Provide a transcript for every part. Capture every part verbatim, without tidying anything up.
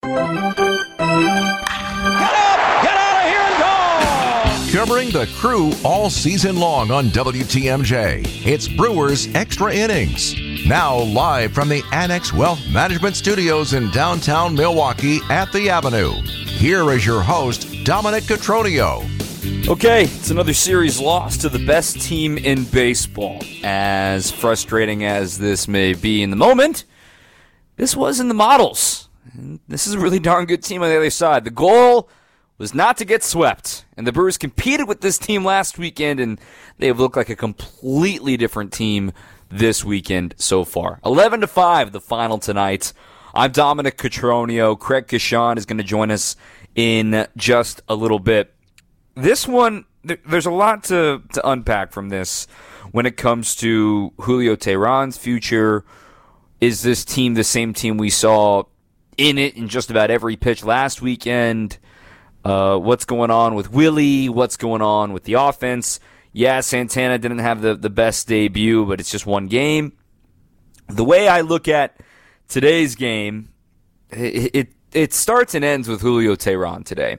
Covering the Crew all season long on W T M J, it's Brewers Extra Innings. Now live from the Annex Wealth Management Studios in downtown Milwaukee at the Avenue. Here is your host, Dominic Cotroneo. Okay, it's another series loss to the best team in baseball. As frustrating as this may be in the moment, this was in the models. And this is a really darn good team on the other side. The goal was not to get swept. And the Brewers competed with this team last weekend, and they have looked like a completely different team this weekend so far. eleven to five, the final tonight. I'm Dominic Cotroneo. Craig Kashan is going to join us in just a little bit. This one, there's a lot to, to unpack from this when it comes to Julio Teheran's future. Is this team the same team we saw in it in just about every pitch last weekend? Uh, what's going on with Willie? What's going on with the offense? Yeah, Santana didn't have the, the best debut, but it's just one game. The way I look at today's game, it it, it starts and ends with Julio Teheran today.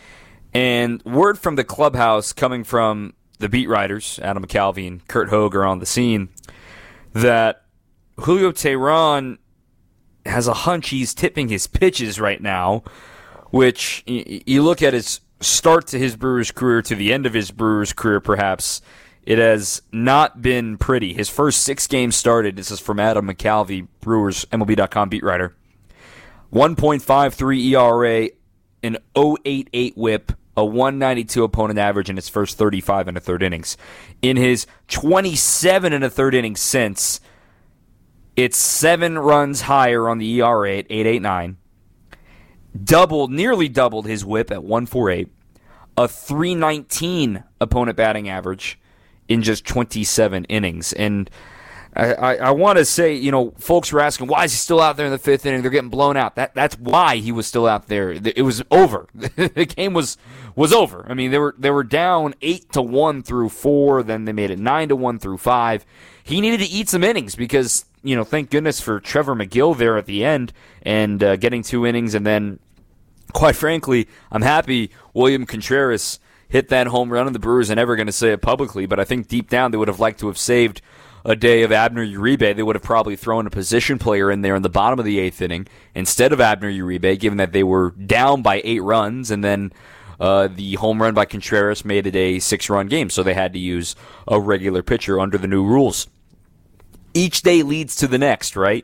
And word from the clubhouse coming from the beat writers, Adam McCalvey and Kurt Hogue are on the scene, that Julio Teheran has a hunch he's tipping his pitches right now, which you look at his start to his Brewers career to the end of his Brewers career, perhaps, it has not been pretty. His first six games started, this is from Adam McCalvey, Brewers, M L B dot com beat writer, one point five three E R A, an oh point eight eight whip, a one ninety-two opponent average in his first thirty-five and a third innings. In his twenty-seven and a third innings since, it's seven runs higher on the E R A at eight point eight nine. Doubled, nearly doubled his whip at one forty-eight, a three nineteen opponent batting average in just twenty-seven innings. And I, I, I want to say, you know, folks were asking, why is he still out there in the fifth inning? They're getting blown out. That That's why he was still out there. It was over. The game was was over. I mean, they were they were down eight to one through four. Then they made it nine to one through five. He needed to eat some innings because, you know, thank goodness for Trevor McGill there at the end and uh, getting two innings. And then, quite frankly, I'm happy William Contreras hit that home run, and the Brewers are never going to say it publicly, but I think deep down they would have liked to have saved a day of Abner Uribe. They would have probably thrown a position player in there in the bottom of the eighth inning instead of Abner Uribe, given that they were down by eight runs, and then uh, the home run by Contreras made it a six-run game, so they had to use a regular pitcher under the new rules. Each day leads to the next, right?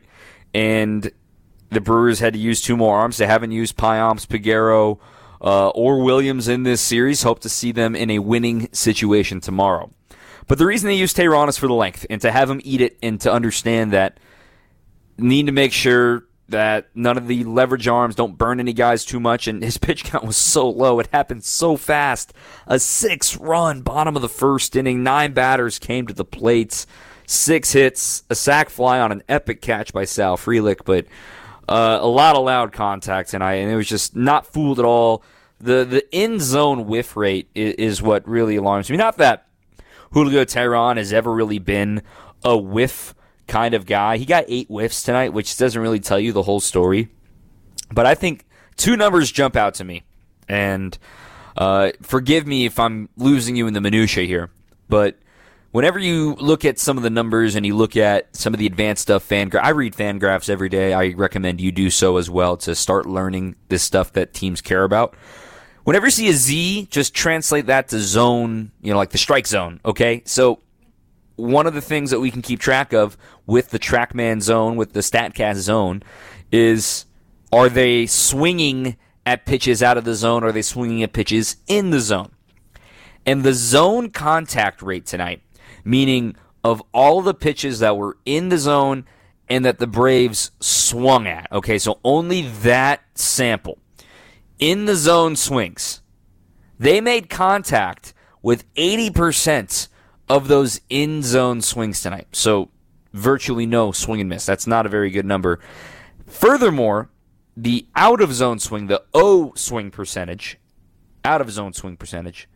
And the Brewers had to use two more arms. They haven't used Payamps, Peguero, uh, or Williams in this series. Hope to see them in a winning situation tomorrow. But the reason they use Teheran is for the length, and to have him eat it, and to understand that need to make sure that none of the leverage arms don't burn any guys too much, and his pitch count was so low. It happened so fast. A six-run bottom of the first inning. Nine batters came to the plate. Six hits, a sac fly on an epic catch by Sal Frelick, but uh, a lot of loud contact tonight, and it was just not fooled at all. The the in-zone whiff rate is, is what really alarms me. Not that Julio Teheran has ever really been a whiff kind of guy. He got eight whiffs tonight, which doesn't really tell you the whole story. But I think two numbers jump out to me, and uh, forgive me if I'm losing you in the minutia here, but whenever you look at some of the numbers and you look at some of the advanced stuff, fan gra- I read fan graphs every day. I recommend you do so as well to start learning this stuff that teams care about. Whenever you see a Z, just translate that to zone, you know, like the strike zone, okay? So one of the things that we can keep track of with the TrackMan zone, with the StatCast zone, is are they swinging at pitches out of the zone, or are they swinging at pitches in the zone? And the zone contact rate tonight, meaning of all the pitches that were in the zone and that the Braves swung at. Okay, so only that sample. In the zone swings, they made contact with eighty percent of those in-zone swings tonight. So virtually no swing and miss. That's not a very good number. Furthermore, the out-of-zone swing, the O swing percentage, out-of-zone swing percentage,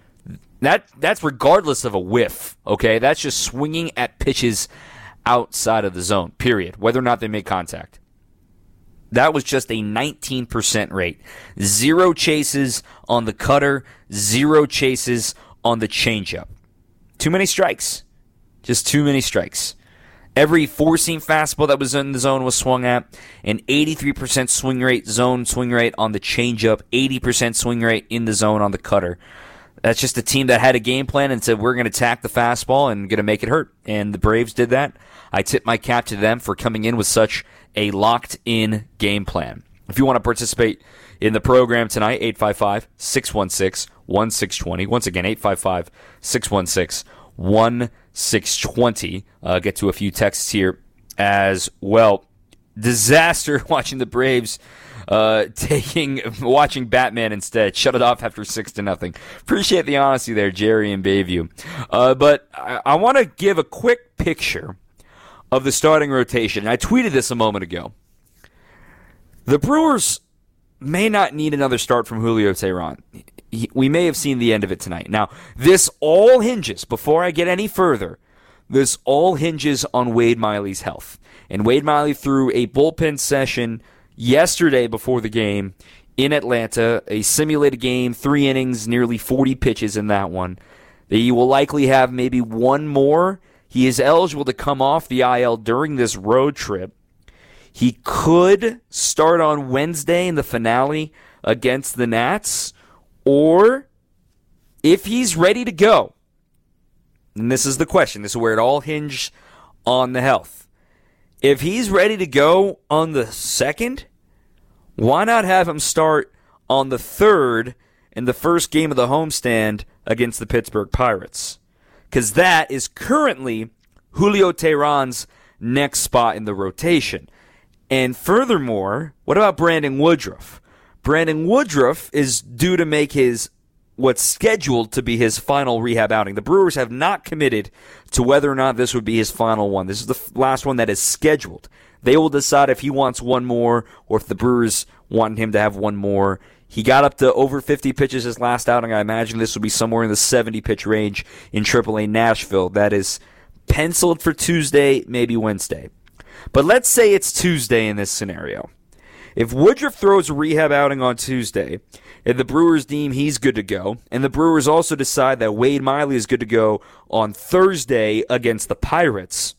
That that's regardless of a whiff, okay? That's just swinging at pitches outside of the zone, period, whether or not they make contact. That was just a nineteen percent rate. Zero chases on the cutter, zero chases on the changeup. Too many strikes. Just too many strikes. Every four-seam fastball that was in the zone was swung at. An eighty-three percent swing rate, zone swing rate on the changeup. eighty percent swing rate in the zone on the cutter. That's just a team that had a game plan and said, we're going to attack the fastball and going to make it hurt. And the Braves did that. I tip my cap to them for coming in with such a locked-in game plan. If you want to participate in the program tonight, eight five five, six one six, one six two zero. Once again, eight five five, six one six, one six two zero. Uh, get to a few texts here as well. Disaster watching the Braves uh, taking watching Batman instead. Shut it off after six to nothing. Appreciate the honesty there, Jerry and Bayview. Uh, but I, I want to give a quick picture of the starting rotation. I tweeted this a moment ago. The Brewers may not need another start from Julio Teheran. We may have seen the end of it tonight. Now, this all hinges, before I get any further, this all hinges on Wade Miley's health. And Wade Miley threw a bullpen session yesterday before the game in Atlanta, a simulated game, three innings, nearly forty pitches in that one. He will likely have maybe one more. He is eligible to come off the I L during this road trip. He could start on Wednesday in the finale against the Nats, or if he's ready to go, and this is the question, this is where it all hinged on the health. If he's ready to go on the second, why not have him start on the third in the first game of the homestand against the Pittsburgh Pirates? Because that is currently Julio Teheran's next spot in the rotation. And furthermore, what about Brandon Woodruff? Brandon Woodruff is due to make his what's scheduled to be his final rehab outing. The Brewers have not committed to whether or not this would be his final one. This is the last one that is scheduled. They will decide if he wants one more or if the Brewers want him to have one more. He got up to over fifty pitches his last outing. I imagine this will be somewhere in the seventy-pitch range in triple A Nashville. That is penciled for Tuesday, maybe Wednesday. But let's say it's Tuesday in this scenario. If Woodruff throws a rehab outing on Tuesday, and the Brewers deem he's good to go, and the Brewers also decide that Wade Miley is good to go on Thursday against the Pirates,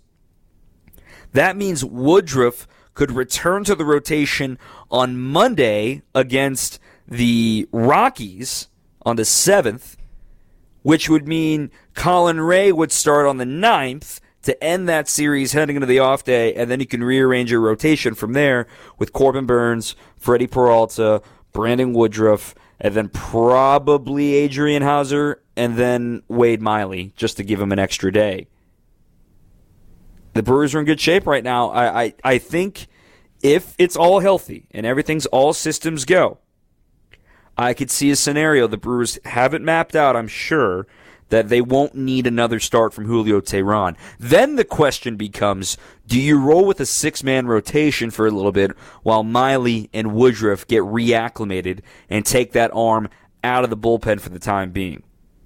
that means Woodruff could return to the rotation on Monday against the Rockies on the seventh, which would mean Colin Ray would start on the ninth to end that series heading into the off day, and then you can rearrange your rotation from there with Corbin Burns, Freddie Peralta, Brandon Woodruff, and then probably Adrian Hauser, and then Wade Miley, just to give him an extra day. The Brewers are in good shape right now. I, I, I think if it's all healthy and everything's all systems go, I could see a scenario the Brewers haven't mapped out, I'm sure, that they won't need another start from Julio Teheran. Then the question becomes, do you roll with a six-man rotation for a little bit while Miley and Woodruff get reacclimated and take that arm out of the bullpen for the time being?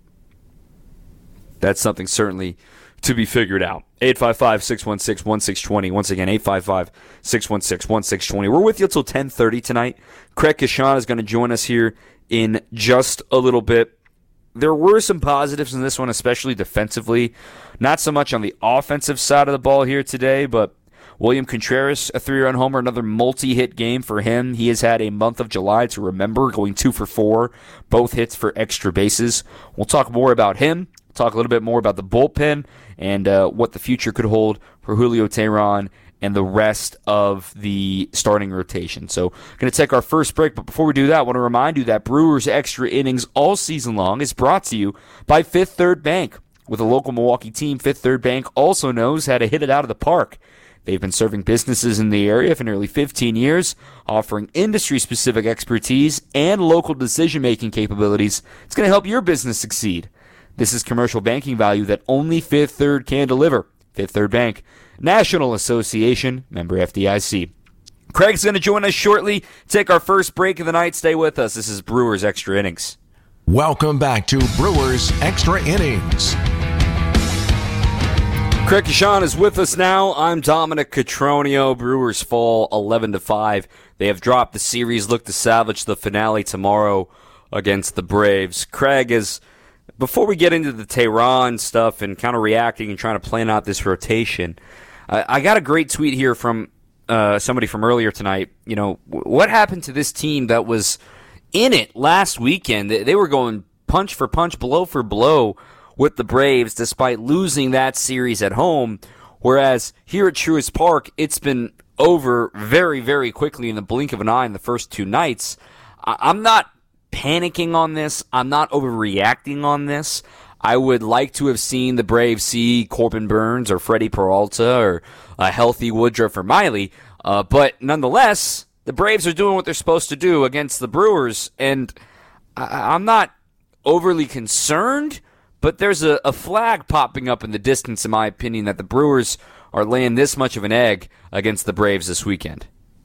That's something certainly to be figured out. eight five five, six one six, one six two zero. Once again, eight five five, six one six, one six two zero. We're with you until ten thirty tonight. Craig Kashan is going to join us here in just a little bit. There were some positives in this one, especially defensively. Not so much on the offensive side of the ball here today, but William Contreras, a three-run homer, another multi-hit game for him. He has had a month of July to remember, going two for four, both hits for extra bases. We'll talk more about him, talk a little bit more about the bullpen, and uh, what the future could hold for Julio Teheran and the rest of the starting rotation. So, going to take our first break, but before we do that, I want to remind you that Brewers Extra Innings all season long is brought to you by Fifth Third Bank. With a local Milwaukee team, Fifth Third Bank also knows how to hit it out of the park. They've been serving businesses in the area for nearly fifteen years, offering industry-specific expertise and local decision-making capabilities. It's going to help your business succeed. This is commercial banking value that only Fifth Third can deliver. Fifth Third Bank, National Association, member F D I C. Craig's going to join us shortly. Take our first break of the night. Stay with us. This is Brewers Extra Innings. Welcome back to Brewers Extra Innings. Craig Kashan is with us now. I'm Dominic Cotroneo. Brewers fall eleven to five. They have dropped the series, look to salvage the finale tomorrow against the Braves. Craig, is before we get into the Tehran stuff and kind of reacting and trying to plan out this rotation, I, I got a great tweet here from uh, somebody from earlier tonight. You know, what happened to this team that was in it last weekend? They, they were going punch for punch, blow for blow with the Braves, despite losing that series at home, whereas here at Truist Park, it's been over very, very quickly in the blink of an eye in the first two nights. I'm not panicking on this. I'm not overreacting on this. I would like to have seen the Braves see Corbin Burnes or Freddie Peralta or a healthy Woodruff or Miley, uh, but nonetheless, the Braves are doing what they're supposed to do against the Brewers, and I- I'm not overly concerned, but there's a, a flag popping up in the distance, in my opinion, that the Brewers are laying this much of an egg against the Braves this weekend.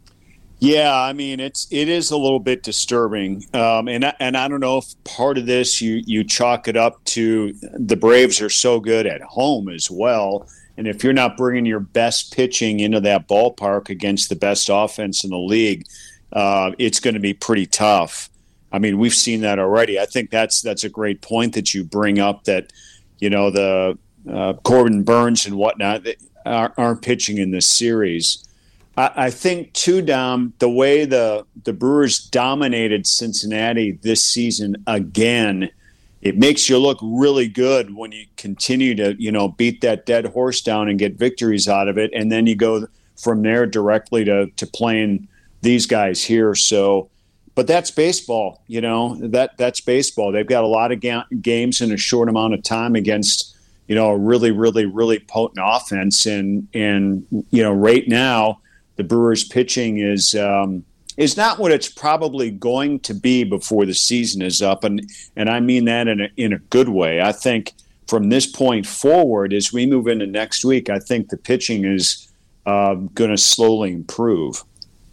Yeah, I mean, it's it is a little bit disturbing, um, and I, and I don't know if part of this you you chalk it up to the Braves are so good at home as well, and if you're not bringing your best pitching into that ballpark against the best offense in the league, uh, it's going to be pretty tough. I mean, we've seen that already. I think that's that's a great point that you bring up, that, you know, the uh, Corbin Burnes and whatnot are, aren't pitching in this series. I, I think, too, Dom, the way the, the Brewers dominated Cincinnati this season again, it makes you look really good when you continue to, you know, beat that dead horse down and get victories out of it, and then you go from there directly to, to playing these guys here. So, but that's baseball, you know, that that's baseball. They've got a lot of ga- games in a short amount of time against, you know, a really, really, really potent offense. And, and you know, right now, the Brewers pitching is um, is not what it's probably going to be before the season is up. And, and I mean that in a, in a good way. I think from this point forward, as we move into next week, I think the pitching is uh, going to slowly improve.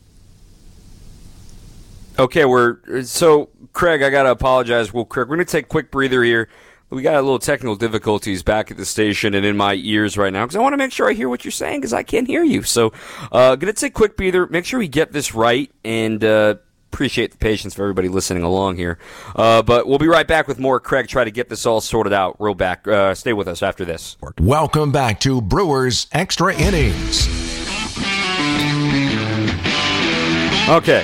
Okay, we're so Craig. I gotta apologize. Well, Craig, we're gonna take a quick breather here. We got a little technical difficulties back at the station and in my ears right now because I want to make sure I hear what you're saying because I can't hear you. So, uh, gonna take a quick breather. Make sure we get this right, and uh, appreciate the patience for everybody listening along here. Uh, but we'll be right back with more Craig. Try to get this all sorted out real back. Uh, stay with us after this. Welcome back to Brewers Extra Innings. Okay.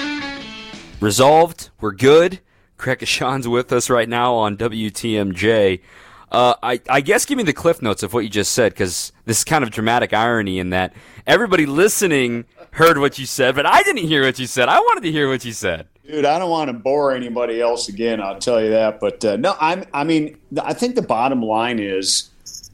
Resolved. We're good. Craig Kashan's with us right now on W T M J. Uh, I, I guess give me the cliff notes of what you just said, because this is kind of dramatic irony in that everybody listening heard what you said, but I didn't hear what you said. I wanted to hear what you said. Dude, I don't want to bore anybody else again, I'll tell you that. But uh, no, I'm, I mean, I think the bottom line is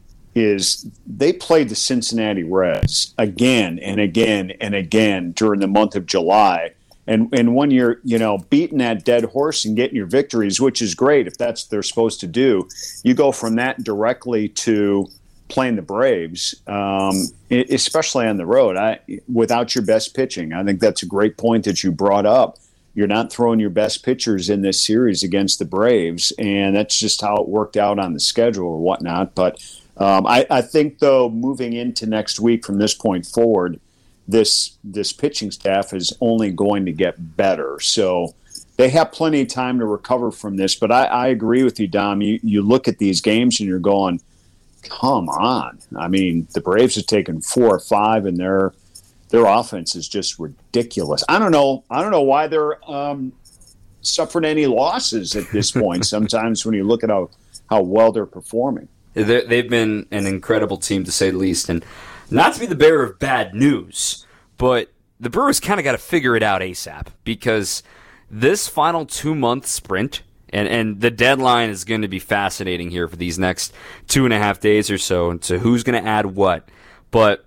is they played the Cincinnati Reds again and again and again during the month of July. And and when you're, you know, beating that dead horse and getting your victories, which is great if that's what they're supposed to do, you go from that directly to playing the Braves, um, especially on the road, I, without your best pitching. I think that's a great point that you brought up. You're not throwing your best pitchers in this series against the Braves, and that's just how it worked out on the schedule or whatnot. But um, I, I think, though, moving into next week from this point forward, this this pitching staff is only going to get better. So they have plenty of time to recover from this. But I, I agree with you, Dom. You, you look at these games and you're going, come on. I mean, the Braves have taken four or five, and their their offense is just ridiculous. I don't know. I don't know why they're um, suffering any losses at this point. Sometimes when you look at how, how well they're performing. They're, they've been an incredible team, to say the least. And not to be the bearer of bad news, but the Brewers kind of got to figure it out ASAP, because this final two-month sprint, and, and the deadline is going to be fascinating here for these next two and a half days or so, and to who's going to add what. But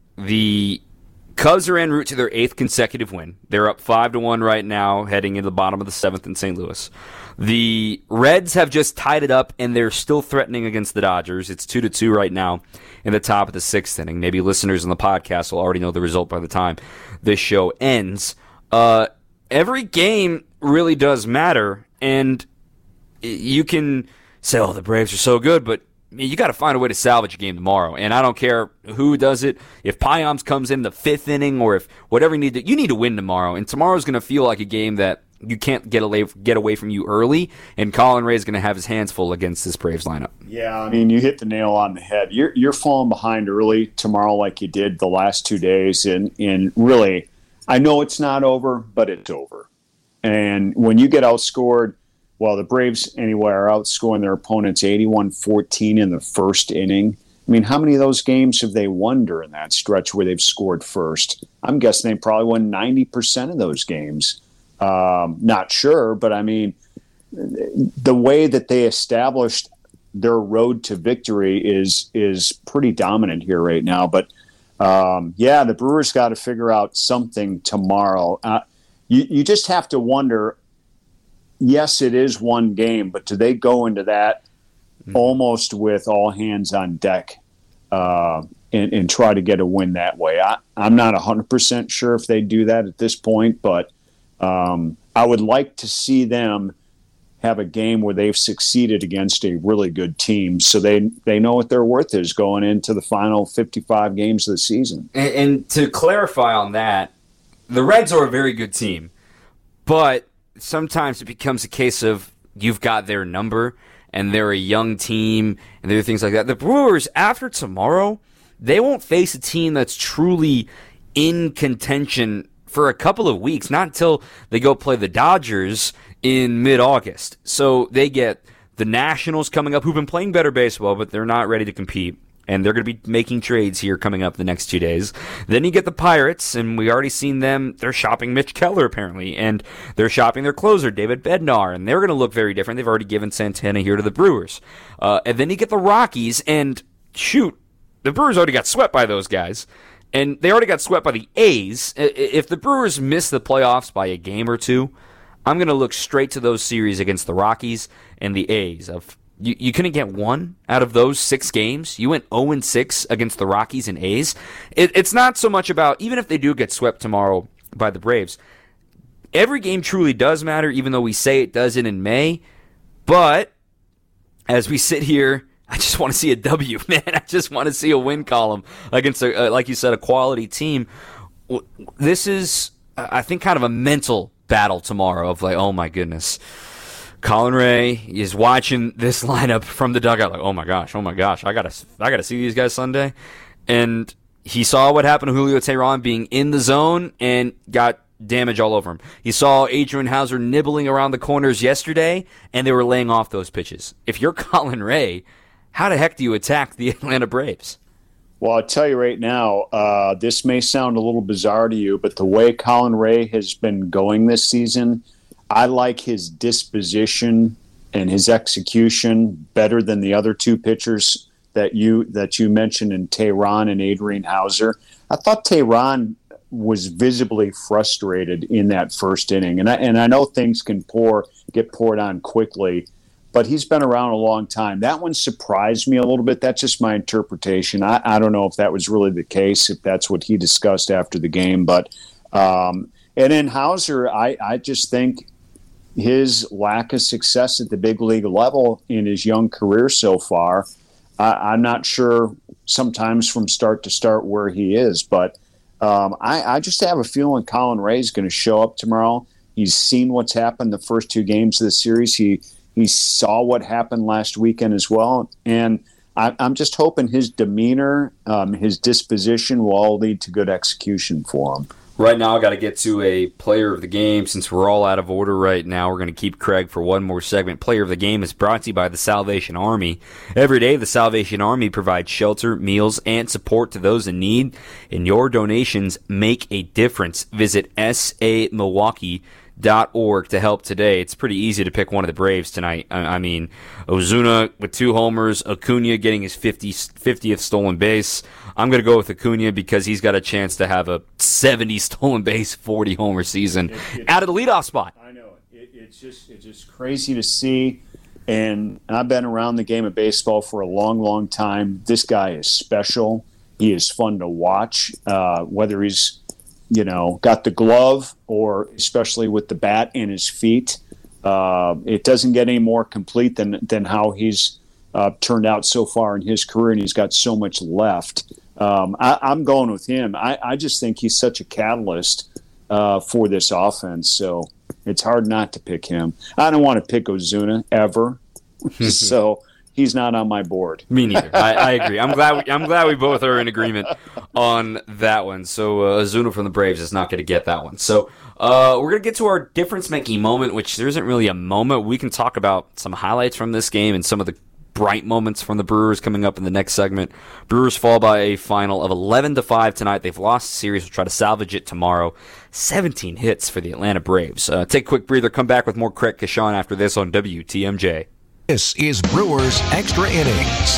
the Cubs are en route to their eighth consecutive win. They're up five to one right now, heading into the bottom of the seventh in Saint Louis. The Reds have just tied it up, and they're still threatening against the Dodgers. It's two to two right now in the top of the sixth inning. Maybe listeners on the podcast will already know the result by the time this show ends. Uh, every game really does matter, and you can say, oh, the Braves are so good, but you got to find a way to salvage a game tomorrow. And I don't care who does it. If Payams comes in the fifth inning or if whatever you need to, you need to win tomorrow. And tomorrow's going to feel like a game that you can't get away, get away from you early. And Colin Ray is going to have his hands full against this Braves lineup. Yeah, I mean, you hit the nail on the head. You're you're falling behind early tomorrow like you did the last two days. And, and really, I know it's not over, but it's over. And when you get outscored, well, the Braves, anyway, are outscoring their opponents eighty-one fourteen in the first inning. I mean, how many of those games have they won during that stretch where they've scored first? I'm guessing they probably won ninety percent of those games. Um, not sure, but I mean, the way that they established their road to victory is is pretty dominant here right now. But, um, yeah, the Brewers got to figure out something tomorrow. Uh, you, you just have to wonder, yes, it is one game, but do they go into that mm-hmm. almost with all hands on deck uh, and, and try to get a win that way? I, I'm not one hundred percent sure if they do that at this point, but um, I would like to see them have a game where they've succeeded against a really good team so they they know what their worth is going into the final fifty-five games of the season. And, and to clarify on that, the Reds are a very good team, but sometimes it becomes a case of you've got their number and they're a young team and there are things like that. The Brewers, after tomorrow, they won't face a team that's truly in contention for a couple of weeks, not until they go play the Dodgers in mid-August. So they get the Nationals coming up, who've been playing better baseball, but they're not ready to compete. And they're going to be making trades here coming up the next two days. Then you get the Pirates, and we already seen them. They're shopping Mitch Keller, apparently, and they're shopping their closer, David Bednar, and they're going to look very different. They've already given Santana here to the Brewers. Uh, and then you get the Rockies, and shoot, the Brewers already got swept by those guys. And they already got swept by the A's. If the Brewers miss the playoffs by a game or two, I'm going to look straight to those series against the Rockies and the A's. Of you, you couldn't get one out of those six games. You went oh and six against the Rockies and A's. It, it's not so much about, even if they do get swept tomorrow by the Braves, every game truly does matter, even though we say it doesn't in May. But as we sit here, I just want to see a W, man. I just want to see a win column against, a, uh, like you said, a quality team. This is, I think, kind of a mental battle tomorrow of like, oh my goodness. Colin Ray is watching this lineup from the dugout like, oh my gosh, oh my gosh, I gotta, I gotta see these guys Sunday. And he saw what happened to Julio Teheran being in the zone and got damage all over him. He saw Adrian Hauser nibbling around the corners yesterday, and they were laying off those pitches. If you're Colin Ray, how the heck do you attack the Atlanta Braves? Well, I'll tell you right now, uh, this may sound a little bizarre to you, but the way Colin Ray has been going this season, I like his disposition and his execution better than the other two pitchers that you that you mentioned in Teheran and Adrian Hauser. I thought Teheran was visibly frustrated in that first inning, and I, and I know things can pour get poured on quickly, but he's been around a long time. That one surprised me a little bit. That's just my interpretation. I, I don't know if that was really the case, if that's what he discussed after the game. But um, and then Hauser, I, I just think his lack of success at the big league level in his young career so far, I, I'm not sure sometimes from start to start where he is. But um, I, I just have a feeling Colin Ray is going to show up tomorrow. He's seen what's happened the first two games of the series. He He saw what happened last weekend as well. And I, I'm just hoping his demeanor, um, his disposition will all lead to good execution for him. Right now, I got to get to a player of the game. Since we're all out of order right now, we're going to keep Craig for one more segment. Player of the game is brought to you by the Salvation Army. Every day, the Salvation Army provides shelter, meals, and support to those in need, and your donations make a difference. Visit S A Milwaukee dot org to help today. It's pretty easy to pick one of the Braves tonight. I, I mean, Ozuna with two homers, Acuna getting his fiftieth stolen base. I'm going to go with Acuna because he's got a chance to have a seventy stolen base, forty homer season it, it, out of the leadoff spot. I know. It, it's just it's just crazy to see. And I've been around the game of baseball for a long, long time. This guy is special. He is fun to watch, uh, whether he's you know, got the glove or especially with the bat in his feet. Uh, it doesn't get any more complete than than how he's uh, turned out so far in his career, and he's got so much left. Um, I, I'm going with him. I, I just think he's such a catalyst uh, for this offense, so it's hard not to pick him. I don't want to pick Ozuna ever, so he's not on my board. Me neither. I, I agree. I'm glad. We, I'm glad we both are in agreement on that one. So uh, Ozuna from the Braves is not going to get that one. So uh, we're going to get to our difference-making moment, which there isn't really a moment. We can talk about some highlights from this game and some of the bright moments from the Brewers coming up in the next segment. Brewers fall by a final of eleven to five tonight. They've lost the series. We'll try to salvage it tomorrow. seventeen hits for the Atlanta Braves. Uh, take a quick breather. Come back with more Craig Kashan after this on W T M J. This is Brewers Extra Innings.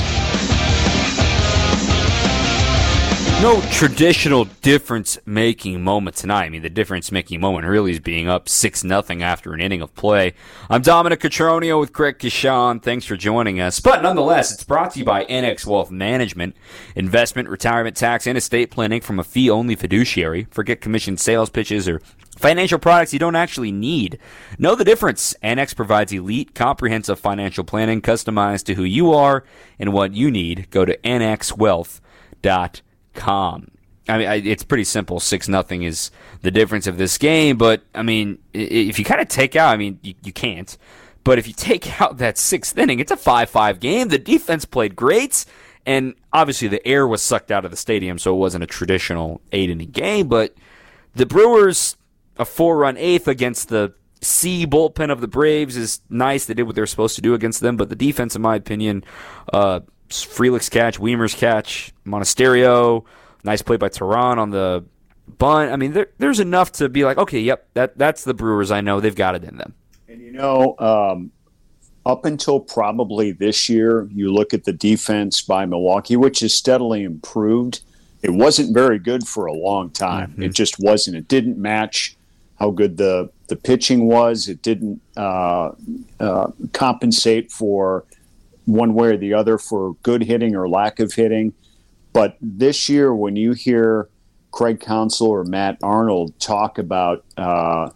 No traditional difference-making moment tonight. I mean, the difference-making moment really is being up six nothing after an inning of play. I'm Dominic Cotroneo with Craig Kashan. Thanks for joining us. But nonetheless, it's brought to you by N X Wealth Management. Investment, retirement, tax, and estate planning from a fee-only fiduciary. Forget commission sales pitches or financial products you don't actually need. Know the difference. N X provides elite, comprehensive financial planning customized to who you are and what you need. Go to N X wealth dot com. I mean, it's pretty simple. six nothing is the difference of this game, but, I mean, if you kind of take out, I mean, you, you can't, but if you take out that sixth inning, it's a five five game. The defense played great, and obviously the air was sucked out of the stadium, so it wasn't a traditional eight-inning game, but the Brewers, a four-run eighth against the C bullpen of the Braves is nice. They did what they were supposed to do against them, but the defense, in my opinion, uh, Frelick's catch, Weimer's catch, Monasterio, nice play by Teheran on the bunt. I mean, there, there's enough to be like, okay, yep, that that's the Brewers. I know they've got it in them. And you know, um, up until probably this year, you look at the defense by Milwaukee, which has steadily improved. It wasn't very good for a long time. Mm-hmm. It just wasn't. It didn't match how good the the pitching was. It didn't uh, uh, compensate for one way or the other for good hitting or lack of hitting. But this year, when you hear Craig Counsell or Matt Arnold talk about uh,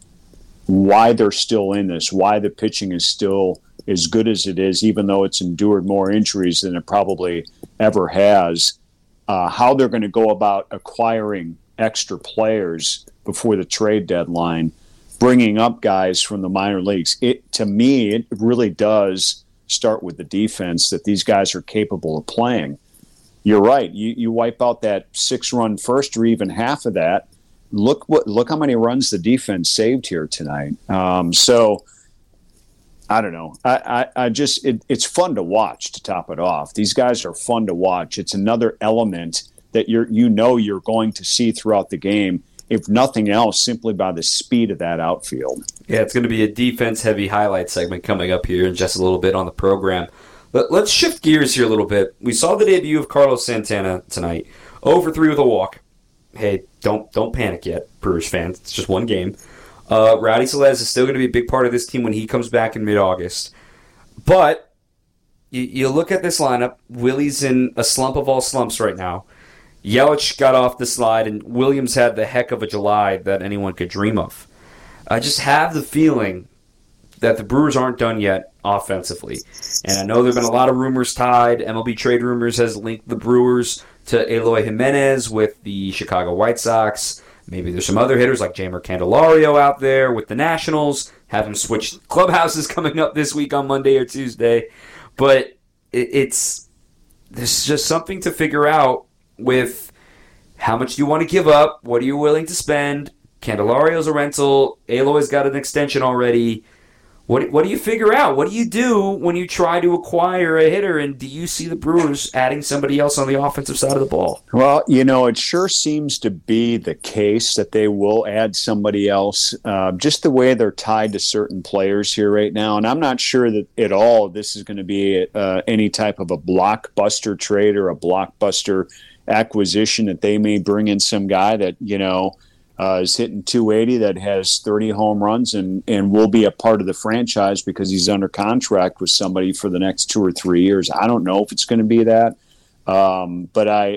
why they're still in this, why the pitching is still as good as it is, even though it's endured more injuries than it probably ever has, uh, how they're going to go about acquiring extra players before the trade deadline, bringing up guys from the minor leagues. It, to me, it really does start with the defense, that these guys are capable of playing. You're right. You you wipe out that six-run first or even half of that. Look what look how many runs the defense saved here tonight. Um, so I don't know. I, I, I just it, it's fun to watch. To top it off, these guys are fun to watch. It's another element that you're you know you're going to see throughout the game, if nothing else, simply by the speed of that outfield. Yeah, it's going to be a defense-heavy highlight segment coming up here in just a little bit on the program. But let's shift gears here a little bit. We saw the debut of Carlos Santana tonight. oh for three with a walk. Hey, don't don't panic yet, Brewers fans. It's just one game. Uh, Rowdy Tellez is still going to be a big part of this team when he comes back in mid-August. But you, you look at this lineup. Willie's in a slump of all slumps right now. Yelich got off the slide, and Williams had the heck of a July that anyone could dream of. I just have the feeling that the Brewers aren't done yet offensively. And I know there have been a lot of rumors tied. M L B Trade Rumors has linked the Brewers to Eloy Jimenez with the Chicago White Sox. Maybe there's some other hitters like Jeimer Candelario out there with the Nationals. Have him switch clubhouses coming up this week on Monday or Tuesday. But it, it's there's just something to figure out with how much do you want to give up? What are you willing to spend? Candelario's a rental. Eloy's got an extension already. What what do you figure out? What do you do when you try to acquire a hitter? And do you see the Brewers adding somebody else on the offensive side of the ball? Well, you know, it sure seems to be the case that they will add somebody else, uh, just the way they're tied to certain players here right now. And I'm not sure that at all this is going to be uh, any type of a blockbuster trade or a blockbuster acquisition, that they may bring in some guy that, you know, Uh, is hitting two eighty, that has thirty home runs and, and will be a part of the franchise because he's under contract with somebody for the next two or three years. I don't know if it's going to be that. Um, but I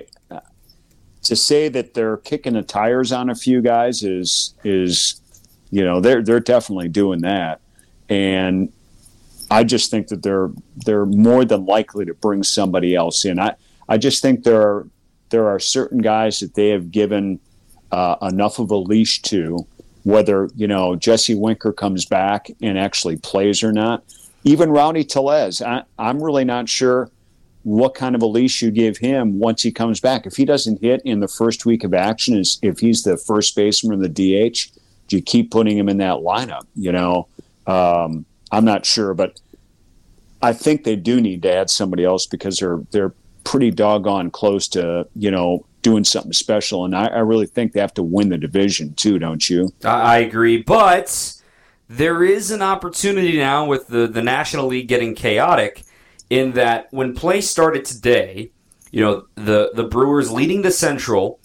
to say that they're kicking the tires on a few guys is, is you know, they're, they're definitely doing that. And I just think that they're they're more than likely to bring somebody else in. I, I just think there are there are certain guys that they have given uh, enough of a leash to, whether, you know, Jesse Winker comes back and actually plays or not. Even Rowdy Tellez, I, I'm really not sure what kind of a leash you give him once he comes back. If he doesn't hit in the first week of action, is if he's the first baseman or the D H, do you keep putting him in that lineup? You know, um, I'm not sure, but I think they do need to add somebody else because they're they're pretty doggone close to, you know, doing something special. And I, I really think they have to win the division too, don't you? I agree, but there is an opportunity now with the, the National League getting chaotic in that when play started today, you know, the, the Brewers leading the Central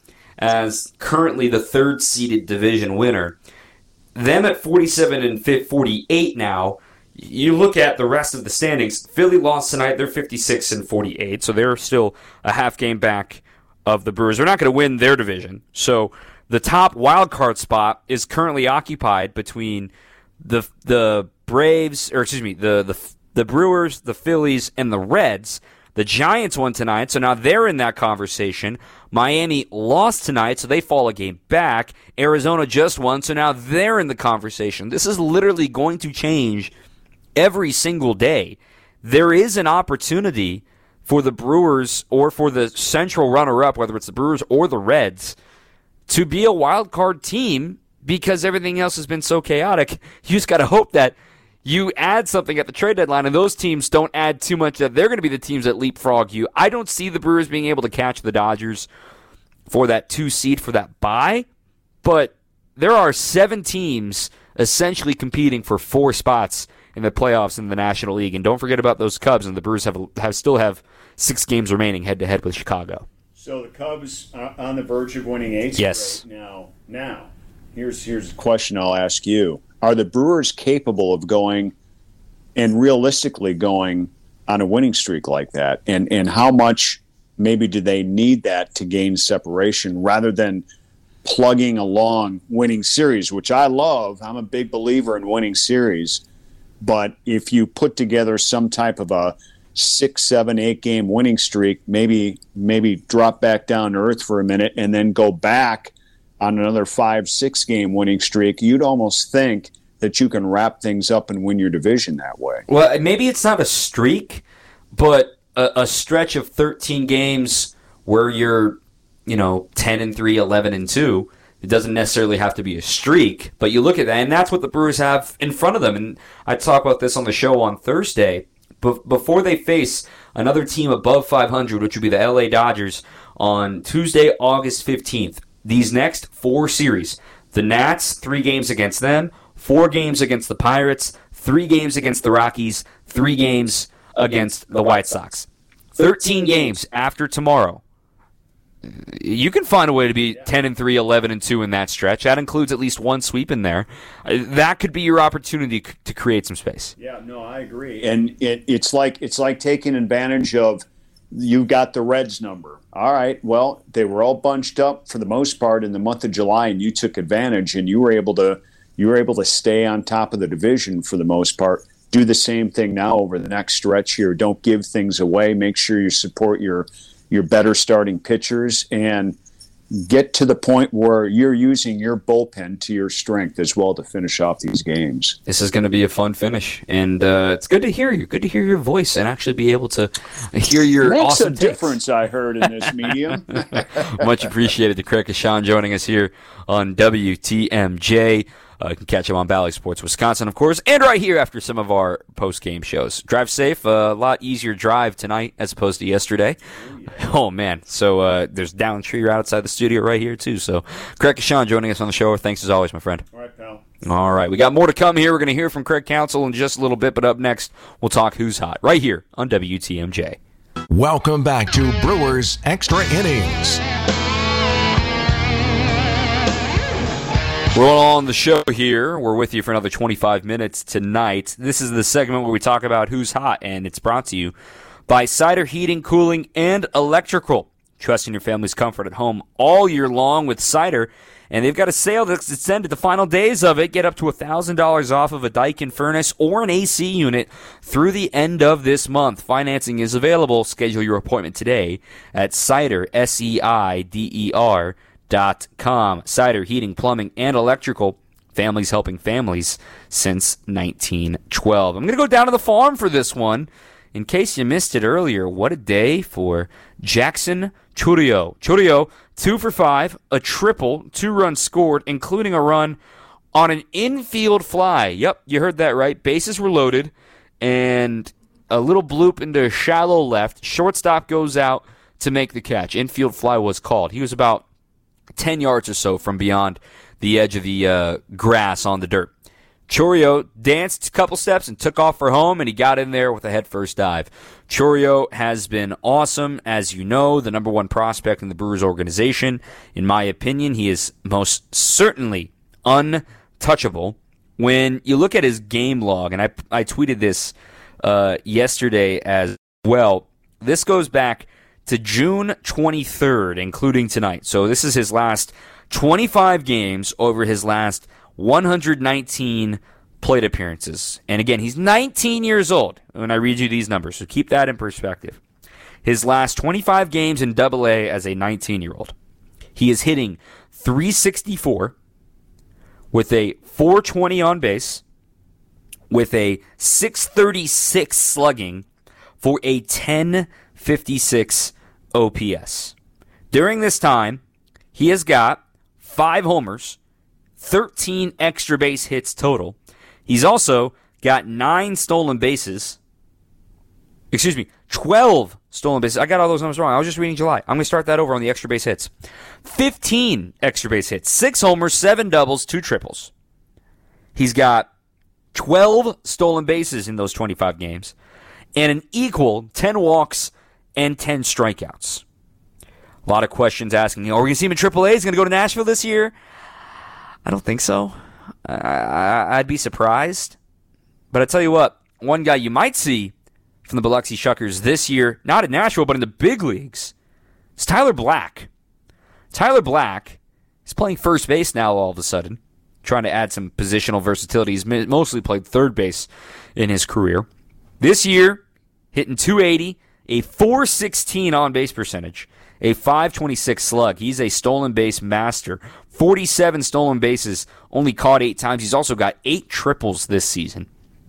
as currently the third-seeded division winner. Them at forty-seven and forty-eight now. You look at the rest of the standings. Philly lost tonight. They're fifty-six and forty-eight, so they're still a half game back of the Brewers. They're not going to win their division. So the top wild card spot is currently occupied between the the Braves, or excuse me, the the the Brewers, the Phillies, and the Reds. The Giants won tonight, so now they're in that conversation. Miami lost tonight, so they fall a game back. Arizona just won, so now they're in the conversation. This is literally going to change every single day. There is an opportunity for the Brewers or for the central runner-up, whether it's the Brewers or the Reds, to be a wild card team because everything else has been so chaotic. You just got to hope that you add something at the trade deadline and those teams don't add too much that they're going to be the teams that leapfrog you. I don't see the Brewers being able to catch the Dodgers for that two seed for that bye, but there are seven teams essentially competing for four spots in the playoffs in the National League. And don't forget about those Cubs, and the Brewers have, have still have six games remaining head-to-head with Chicago. So the Cubs are on the verge of winning eight yes. right now. Now, here's here's a question I'll ask you. Are the Brewers capable of going and realistically going on a winning streak like that? And and how much maybe do they need that to gain separation rather than plugging along winning series, which I love. I'm a big believer in winning series. But if you put together some type of a six, seven, eight game winning streak, maybe maybe drop back down to earth for a minute and then go back on another five, six game winning streak, you'd almost think that you can wrap things up and win your division that way. Well, maybe it's not a streak, but a, a stretch of thirteen games where you're, you know, ten and three, eleven and two. It doesn't necessarily have to be a streak, but you look at that, and that's what the Brewers have in front of them. And I talk about this on the show on Thursday. But before they face another team above five hundred, which would be the L A Dodgers, on Tuesday, August fifteenth, these next four series, the Nats, three games against them, four games against the Pirates, three games against the Rockies, three games against the White Sox. thirteen games after tomorrow. You can find a way to be ten and three, eleven and two in that stretch. That includes at least one sweep in there. That could be your opportunity to create some space. Yeah, no, I agree. And it, it's like it's like taking advantage of, you got the Reds number. All right, well, they were all bunched up for the most part in the month of July, and you took advantage, and you were able to you were able to stay on top of the division for the most part. Do the same thing now over the next stretch here. Don't give things away. Make sure you support your your better starting pitchers and get to the point where you're using your bullpen to your strength as well to finish off these games. This is going to be a fun finish, and uh, it's good to hear you. Good to hear your voice and actually be able to hear your Makes awesome Makes a difference, I heard, in this medium. Much appreciated to Craig Kashan joining us here on W T M J. Uh, you can catch him on Valley Sports Wisconsin, of course, and right here after some of our post-game shows. Drive safe. A uh, lot easier drive tonight as opposed to yesterday. Oh, yeah. Oh man. So uh, there's down tree right outside the studio right here, too. So Craig Kashan joining us on the show. Thanks as always, my friend. All right, pal. All right. We got more to come here. We're going to hear from Craig Counsell in just a little bit, but up next, we'll talk Who's Hot right here on W T M J. Welcome back to Brewers Extra Innings. We're on the show here. We're with you for another twenty-five minutes tonight. This is the segment where we talk about who's hot, and it's brought to you by Cider Heating, Cooling, and Electrical. Trusting your family's comfort at home all year long with Cider And they've got a sale that's extended the final days of it. Get up to one thousand dollars off of a Daikin furnace or an A C unit through the end of this month. Financing is available. Schedule your appointment today at Seider, S E I D E R dot com. Seider Heating, Plumbing, and Electrical. Families helping families since nineteen twelve. I'm going to go down to the farm for this one. In case you missed it earlier, what a day for Jackson Chourio. Chourio, two for five, a triple, two runs scored, including a run on an infield fly. Yep, you heard that right. Bases were loaded, and a little bloop into shallow left. Shortstop goes out to make the catch. Infield fly was called. He was about ten yards or so from beyond the edge of the uh, grass on the dirt. Chourio danced a couple steps and took off for home, and he got in there with a head-first dive. Chourio has been awesome, as you know, the number one prospect in the Brewers organization. In my opinion, he is most certainly untouchable. When you look at his game log, and I, I tweeted this uh, yesterday as well, this goes back to June twenty-third, including tonight. So this is his last twenty-five games over his last one hundred nineteen plate appearances. And again, he's nineteen years old when I read you these numbers, so keep that in perspective. His last twenty-five games in Double A as a nineteen-year-old. He is hitting three sixty-four with a four twenty on base, with a six thirty-six slugging for a ten fifty-six O P S. During this time, he has got five homers, thirteen extra base hits total. He's also got nine stolen bases. Excuse me, twelve stolen bases. I got all those numbers wrong. I was just reading July. I'm going to start that over on the extra base hits. fifteen extra base hits, six homers, seven doubles, two triples. He's got twelve stolen bases in those twenty-five games and an equal ten walks and ten strikeouts. A lot of questions asking, are we going to see him in triple A? Is he going to go to Nashville this year? I don't think so. I, I, I'd be surprised. But I tell you what, one guy you might see from the Biloxi Shuckers this year, not in Nashville, but in the big leagues, is Tyler Black. Tyler Black is playing first base now all of a sudden, trying to add some positional versatility. He's mostly played third base in his career. This year, hitting two eighty, a four sixteen on-base percentage, a five twenty-six slug. He's a stolen base master. forty-seven stolen bases, only caught eight times. He's also got eight triples this season.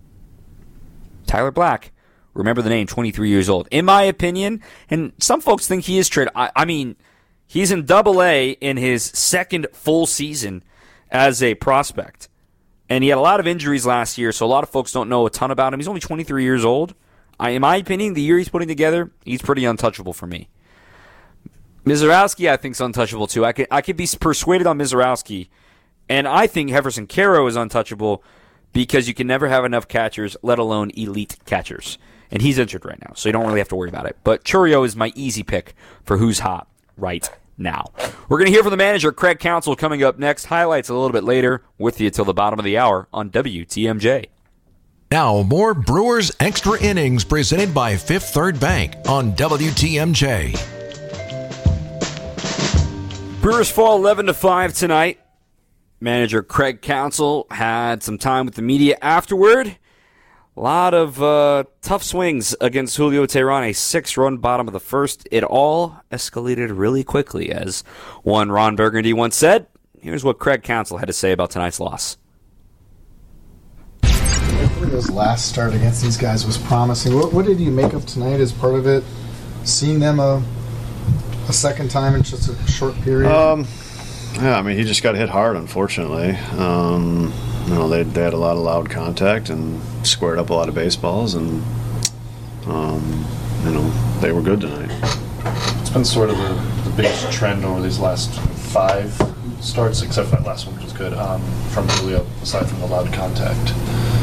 Tyler Black, remember the name, twenty-three years old. In my opinion, and some folks think he is traded. I, I mean, he's in Double A in his second full season as a prospect. And he had a lot of injuries last year, so a lot of folks don't know a ton about him. He's only twenty-three years old. I, in my opinion, the year he's putting together, he's pretty untouchable for me. Mizorowski, I think, is untouchable, too. I could, I could be persuaded on Mizorowski. And I think Jefferson Caro is untouchable because you can never have enough catchers, let alone elite catchers. And he's injured right now, so you don't really have to worry about it. But Chourio is my easy pick for who's hot right now. We're going to hear from the manager, Craig Counsell, coming up next. Highlights a little bit later with you till the bottom of the hour on W T M J. Now, more Brewers Extra Innings presented by Fifth Third Bank on W T M J. Brewers fall eleven to five tonight. Manager Craig Counsell had some time with the media afterward. A lot of uh, tough swings against Julio Teheran, a six-run bottom of the first. It all escalated really quickly, as one Ron Burgundy once said. Here's what Craig Counsell had to say about tonight's loss. His last start against these guys was promising. What, what did you make of tonight as part of it? Seeing them a, a second time in just a short period? Um, yeah, I mean, he just got hit hard, unfortunately. Um, you know, they, they had a lot of loud contact and squared up a lot of baseballs, and, um, you know, they were good tonight. It's been sort of the, the biggest trend over these last five starts, except for that last one, which was good, um, from Julio, aside from the loud contact.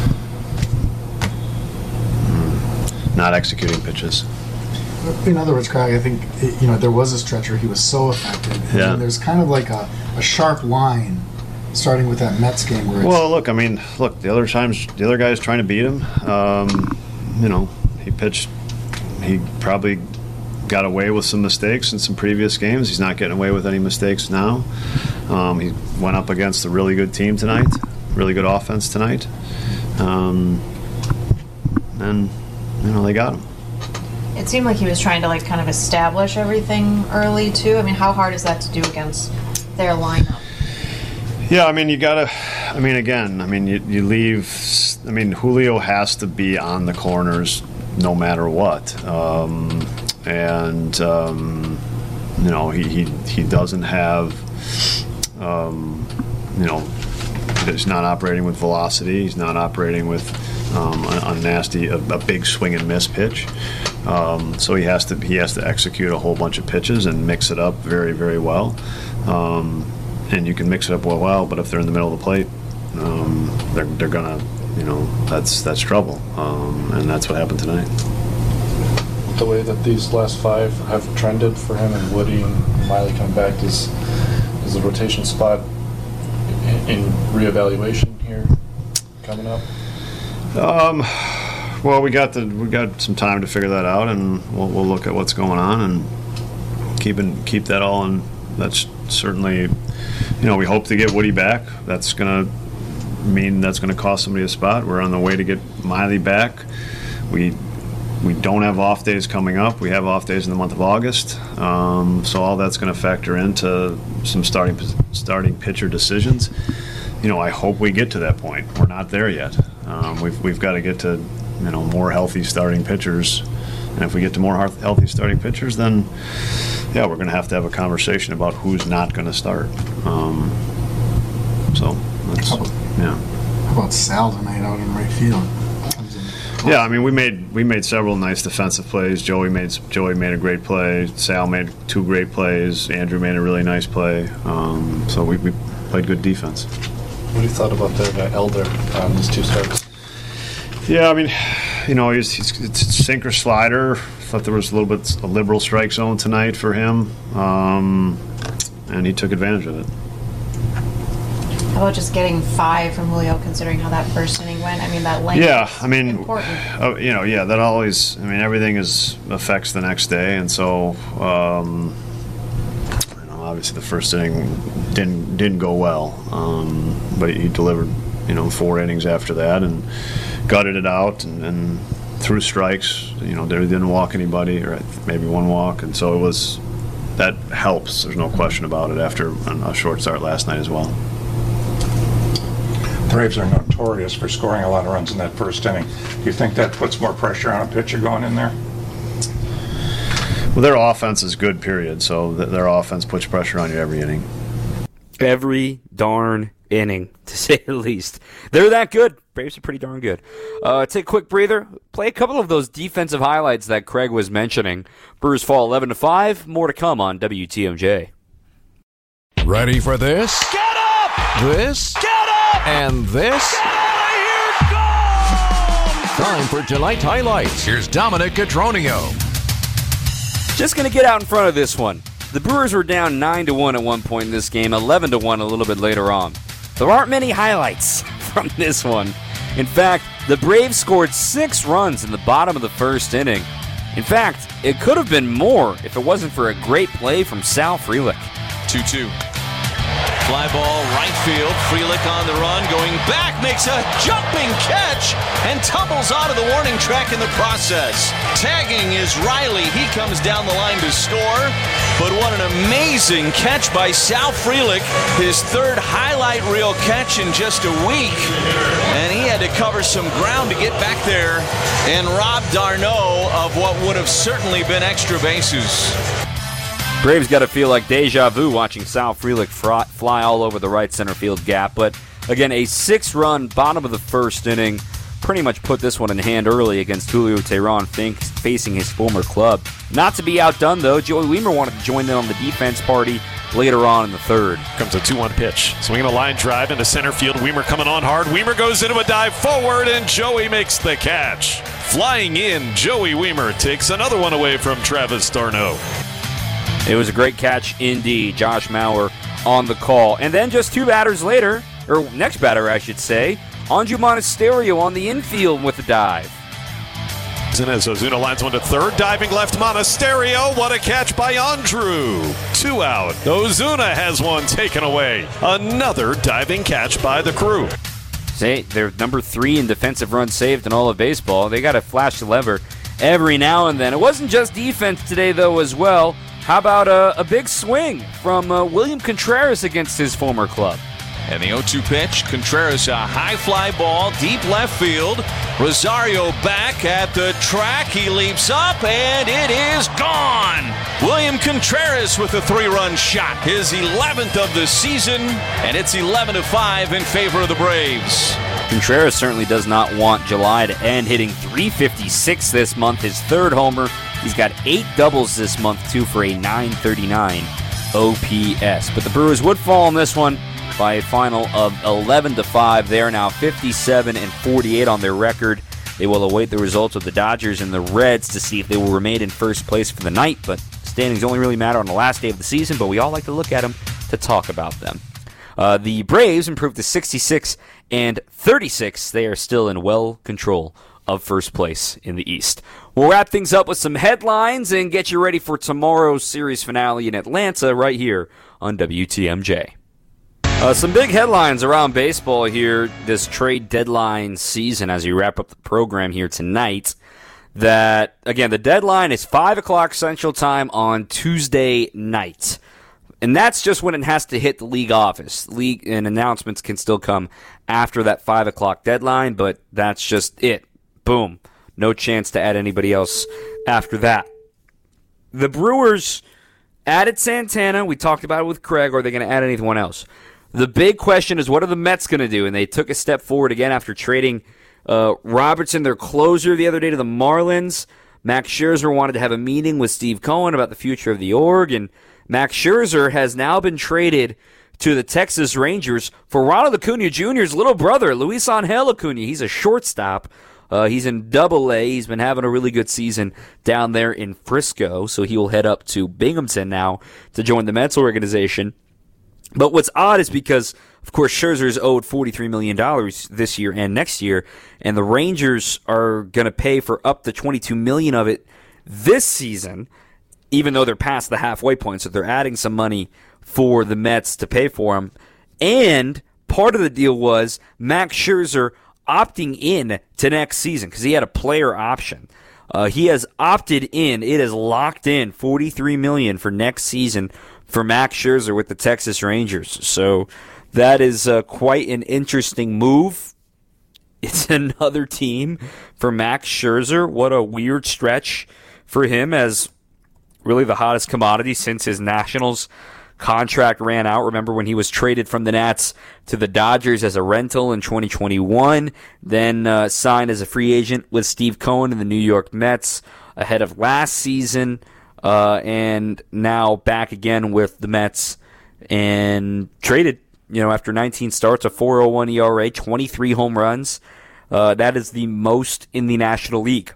Not executing pitches. In other words, Craig, I think, you know, there was a stretch where he was so effective. Yeah. And there's kind of like a, a sharp line starting with that Mets game where it's... Well, look, I mean, look, the other times, the other guy's trying to beat him. Um, you know, he pitched, he probably got away with some mistakes in some previous games. He's not getting away with any mistakes now. Um, he went up against a really good team tonight, really good offense tonight. Um, and, you know, they got him. It seemed like he was trying to, like, kind of establish everything early, too. I mean, how hard is that to do against their lineup? Yeah, I mean, you got to, I mean, again, I mean, you, you leave, I mean, Julio has to be on the corners no matter what. Um, and, um, you know, he, he, he doesn't have, um, you know, he's not operating with velocity. He's not operating with um, a, a nasty, a, a big swing and miss pitch. Um, so he has to he has to execute a whole bunch of pitches and mix it up very, very well. Um, and you can mix it up well, well, but if they're in the middle of the plate, um, they're they're gonna, you know, that's that's trouble. Um, and that's what happened tonight. The way that these last five have trended for him and Woody and Miley coming back, is is the rotation spot in reevaluation here coming up? Um, well, we got the we got some time to figure that out, and we'll we'll look at what's going on and keep in, keep that all in. That's certainly, you know, we hope to get Woody back. That's gonna mean that's gonna cost somebody a spot. We're on the way to get Miley back. We we don't have off days coming up. We have off days in the month of August. Um, so all that's going to factor into some starting starting pitcher decisions. You know, I hope we get to that point. We're not there yet. Um, we've we've got to get to, you know, more healthy starting pitchers. And if we get to more healthy starting pitchers, then yeah, we're going to have to have a conversation about who's not going to start. Um, so that's, yeah. How about Sal tonight out in right field? Yeah, I mean, we made we made several nice defensive plays. Joey made Joey made a great play. Sal made two great plays. Andrew made a really nice play. Um, so we, we played good defense. What do you thought about their guy Elder on these two starts? Yeah, I mean, you know, he's, he's it's sinker slider. Thought there was a little bit a liberal strike zone tonight for him, um, and he took advantage of it. How about just getting five from Julio, considering how that first inning went? I mean, that length. Yeah, I mean, important. Uh, you know, yeah, that always. I mean, everything is affects the next day, and so um, you know, obviously the first inning didn't didn't go well, um, but he delivered, you know, four innings after that and gutted it out and, and threw strikes. You know, they didn't walk anybody, or maybe one walk, and so it was that helps. There's no question about it after a short start last night as well. The Braves are notorious for scoring a lot of runs in that first inning. Do you think that puts more pressure on a pitcher going in there? Well, their offense is good, period. So th- their offense puts pressure on you every inning. Every darn inning, to say the least. They're that good. Braves are pretty darn good. Uh, take a quick breather. Play a couple of those defensive highlights that Craig was mentioning. Brewers fall eleven to five. More to come on W T M J. Ready for this? Get up! This? Get up! And this? Get out of here! Go! Time for tonight's highlights. Here's Dominic Cotroneo. Just going to get out in front of this one. The Brewers were down nine to one at one point in this game, eleven to one a little bit later on. There aren't many highlights from this one. In fact, the Braves scored six runs in the bottom of the first inning. In fact, it could have been more if it wasn't for a great play from Sal Frelick. two two. Fly ball, right field. Frelick on the run, going back, makes a jumping catch, and tumbles out of the warning track in the process. Tagging is Riley. He comes down the line to score. But what an amazing catch by Sal Frelick. His third highlight reel catch in just a week. And he had to cover some ground to get back there and rob d'Arnaud of what would have certainly been extra bases. Braves got to feel like deja vu watching Sal Frelick fly all over the right center field gap. But again, a six-run bottom of the first inning pretty much put this one in hand early against Julio Teheran facing his former club. Not to be outdone, though, Joey Wiemer wanted to join in on the defense party later on in the third. Comes a two one pitch. Swinging a line drive into center field. Wiemer coming on hard. Wiemer goes into a dive forward, and Joey makes the catch. Flying in, Joey Wiemer takes another one away from Travis d'Arnaud. It was a great catch indeed. Josh Mauer on the call. And then just two batters later, or next batter I should say, Andrew Monasterio on the infield with a dive. season as Ozuna lines one to third. Diving left Monasterio. What a catch by Andrew. Two out. Ozuna has one taken away. Another diving catch by the Crew. Say they're number three in defensive runs saved in all of baseball. They got to flash the lever every now and then. It wasn't just defense today, though, as well. How about a, a big swing from uh, William Contreras against his former club? And the oh two pitch, Contreras, a high fly ball, deep left field. Rosario back at the track. He leaps up, and it is gone. William Contreras with a three-run shot. His eleventh of the season, and it's eleven to five in favor of the Braves. Contreras certainly does not want July to end, hitting three fifty-six this month, his third homer. He's got eight doubles this month, too, for a nine thirty-nine O P S. But the Brewers would fall in this one by a final of eleven to five. They are now fifty-seven and forty-eight on their record. They will await the results of the Dodgers and the Reds to see if they will remain in first place for the night, but standings only really matter on the last day of the season, but we all like to look at them to talk about them. Uh, the Braves improved to sixty-six and thirty-six. They are still in well control of first place in the East. We'll wrap things up with some headlines and get you ready for tomorrow's series finale in Atlanta right here on W T M J. Uh, some big headlines around baseball here this trade deadline season as we wrap up the program here tonight. That, again, the deadline is five o'clock Central Time on Tuesday night. And that's just when it has to hit the league office. League and announcements can still come after that five o'clock deadline, but that's just it. Boom. No chance to add anybody else after that. The Brewers added Santana. We talked about it with Craig. Are they going to add anyone else? The big question is, what are the Mets going to do? And they took a step forward again after trading uh, Robertson, their closer, the other day to the Marlins. Max Scherzer wanted to have a meeting with Steve Cohen about the future of the org, and Max Scherzer has now been traded to the Texas Rangers for Ronald Acuna Junior's little brother, Luis Angel Acuna. He's a shortstop. Uh, he's in Double A. He's been having a really good season down there in Frisco, so he will head up to Binghamton now to join the Mets organization. But what's odd is because, of course, Scherzer's owed forty-three million dollars this year and next year, and the Rangers are going to pay for up to twenty-two million dollars of it this season, even though they're past the halfway point, so they're adding some money for the Mets to pay for him. And part of the deal was Max Scherzer opting in to next season because he had a player option. Uh, he has opted in. It is locked in, forty-three million dollars for next season for Max Scherzer with the Texas Rangers. So that is uh, quite an interesting move. It's another team for Max Scherzer. What a weird stretch for him as really the hottest commodity since his Nationals contract ran out. Remember when he was traded from the Nats to the Dodgers as a rental in twenty twenty-one, then uh, signed as a free agent with Steve Cohen and the New York Mets ahead of last season. Uh, and now back again with the Mets and traded, you know, after nineteen starts, a four oh one E R A, twenty-three home runs. Uh, that is the most in the National League.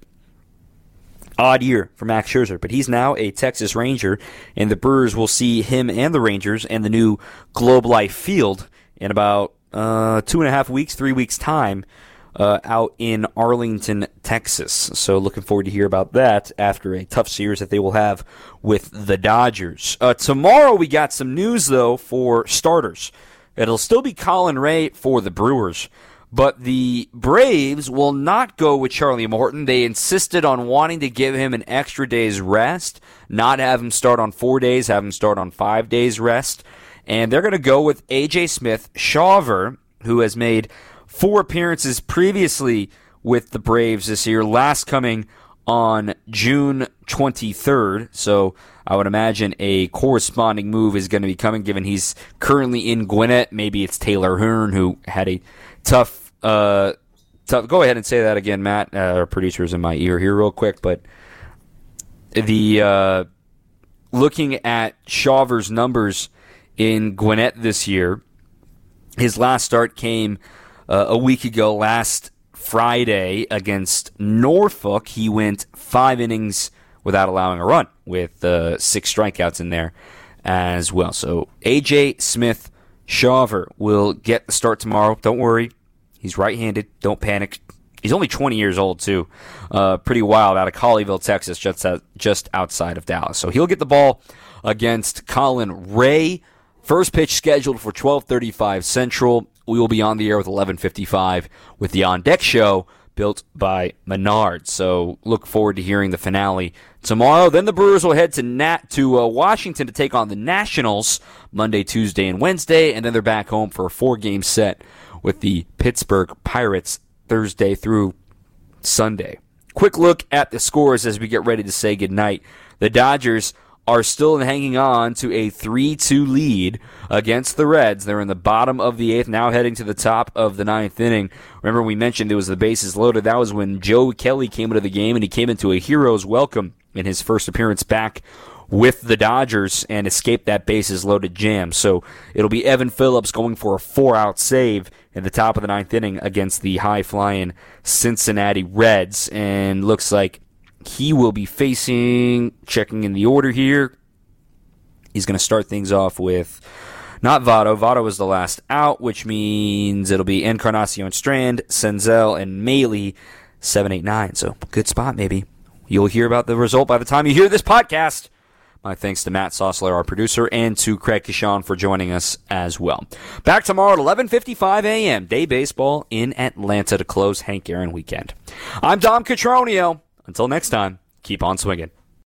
Odd year for Max Scherzer, but he's now a Texas Ranger, and the Brewers will see him and the Rangers and the new Globe Life Field in about uh, two and a half weeks, three weeks' time. Uh, out in Arlington, Texas. So looking forward to hear about that after a tough series that they will have with the Dodgers. Uh, tomorrow we got some news, though, for starters. It'll still be Colin Ray for the Brewers, but the Braves will not go with Charlie Morton. They insisted on wanting to give him an extra day's rest, not have him start on four days, have him start on five days rest. And they're going to go with A J Smith-Shawver, who has made four appearances previously with the Braves this year, last coming on June twenty-third. So I would imagine a corresponding move is going to be coming, given he's currently in Gwinnett. Maybe it's Taylor Hearn, who had a tough, uh, tough. Go ahead and say that again, Matt. Uh, our producer's in my ear here real quick. But the uh, looking at Shawver's numbers in Gwinnett this year, his last start came Uh, a week ago, last Friday against Norfolk. He went five innings without allowing a run, with uh, six strikeouts in there as well. So A J Smith-Shawver will get the start tomorrow. Don't worry, he's right-handed. Don't panic. He's only twenty years old, too. Uh, pretty wild, out of Colleyville, Texas, just, out, just outside of Dallas. So he'll get the ball against Colin Ray. First pitch scheduled for twelve thirty-five Central. We will be on the air with eleven fifty-five with the On Deck Show, built by Menard. So look forward to hearing the finale tomorrow. Then the Brewers will head to Nat to uh, Washington to take on the Nationals Monday, Tuesday, and Wednesday. And then they're back home for a four-game set with the Pittsburgh Pirates Thursday through Sunday. Quick look at the scores as we get ready to say goodnight. The Dodgers are still hanging on to a three two lead against the Reds. They're in the bottom of the eighth, now heading to the top of the ninth inning. Remember, we mentioned it was the bases loaded. That was when Joe Kelly came into the game, and he came into a hero's welcome in his first appearance back with the Dodgers and escaped that bases loaded jam. So it'll be Evan Phillips going for a four-out save in the top of the ninth inning against the high-flying Cincinnati Reds, and looks like he will be facing, checking in the order here, he's going to start things off with not Votto. Votto was the last out, which means it'll be Encarnacion Strand, Senzel, and Maile, seven, eight, nine. So good spot, maybe. You'll hear about the result by the time you hear this podcast. My thanks to Matt Sossler, our producer, and to Craig Kishon for joining us as well. Back tomorrow at eleven fifty-five a.m. Day baseball in Atlanta to close Hank Aaron weekend. I'm Dom Catronio. Until next time, keep on swinging.